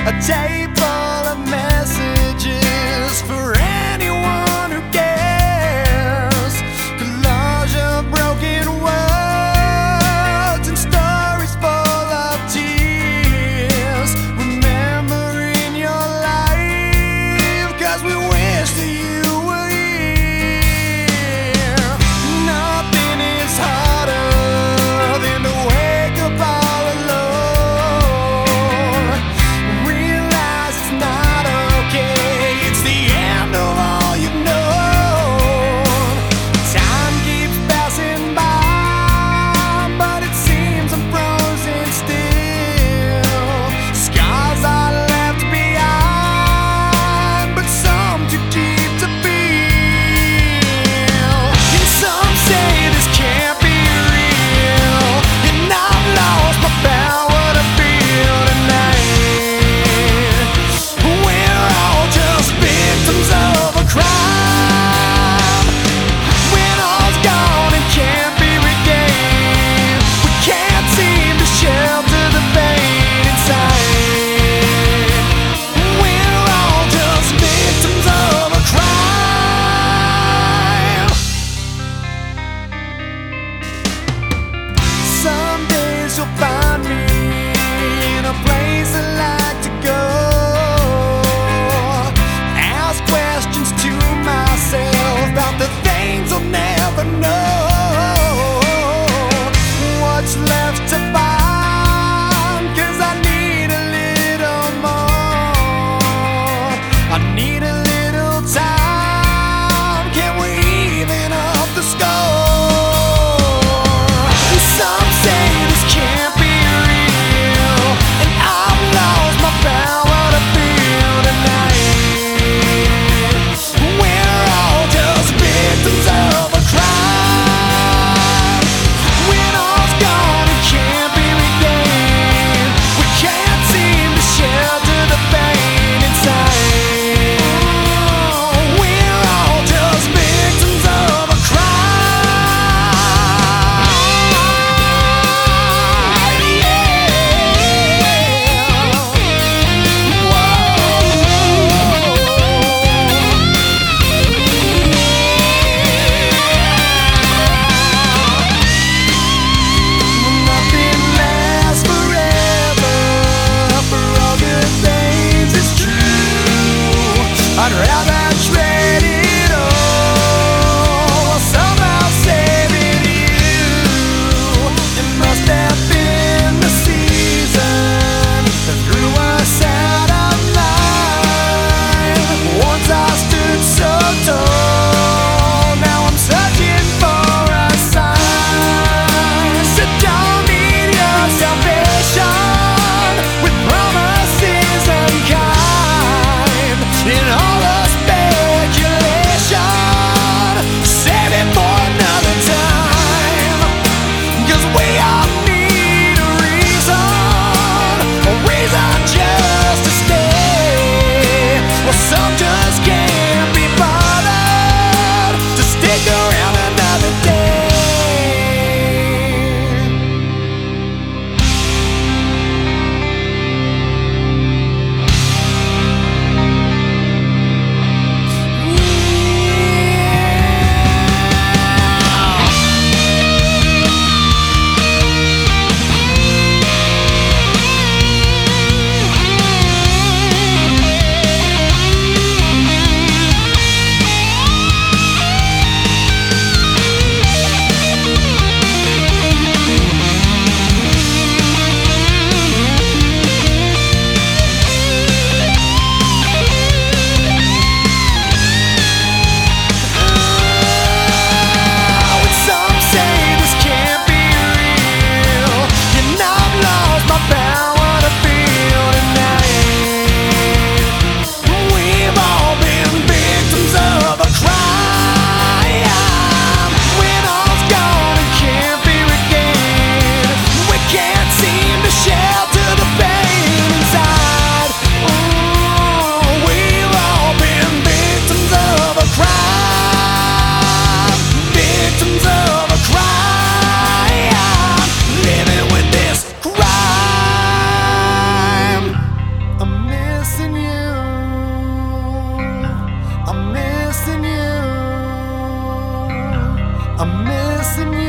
a tape full of messages for anyone who cares. Collage of broken words and stories full of tears. Remembering your life, 'cause we wish that you were here. Nothing is harder than to wake up all alone. Realize it's not okay, it's the end of all you've known. Time keeps passing by, but it seems I'm frozen still. Scars are left behind, but some too deep to feel. And some say this can't be real, and I've lost my power to feel tonight. We're all just victims of a crime. When all's gone and can't be regained, we can't seem to shelter the pain inside. We're all just victims of a crime. Some days you'll find me in a place I like to go. Ask questions to myself about the things I'll never know. What's left to find? 'Cause I need a little more. I need a little time. Can we even up the score? Some say this can't be real, and I've lost my power to feel tonight. We're all just victims of a crime. When all's gone and can't be regained, we can't seem to shelter the pain inside. We're all just victims of a crime. Nothing lasts forever, for all good things it's true. I'd rather trade it all, somehow saving you. It must have been the season that threw us out of line. Once I stood so tall, now I'm searching for a sign. So don't need your salvation with promises unkind. In all the speculation, save it for another time. 'Cause we all need a reason just to stay. Well, some just can't be bothered to stick around another day. missing you.